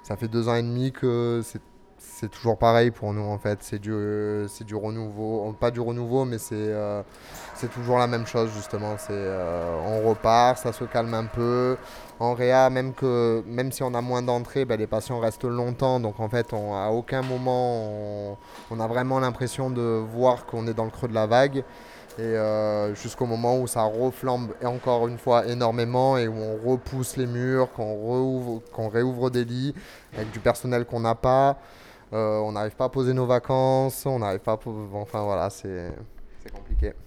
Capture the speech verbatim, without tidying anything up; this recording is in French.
ça fait deux ans et demi que c'est c'est toujours pareil pour nous en fait. C'est du, c'est du renouveau, pas du renouveau, mais c'est euh, c'est toujours la même chose justement. C'est, euh, on repart, ça se calme un peu. En réa, même, que, même si on a moins d'entrées, ben, les patients restent longtemps. Donc en fait, on, à aucun moment, on, on a vraiment l'impression de voir qu'on est dans le creux de la vague. Et euh, jusqu'au moment où ça reflambe et encore une fois énormément et où on repousse les murs, qu'on rouvre, qu'on réouvre des lits avec du personnel qu'on n'a pas. Euh, on n'arrive pas à poser nos vacances, on n'arrive pas à... po- Enfin voilà, c'est c'est compliqué.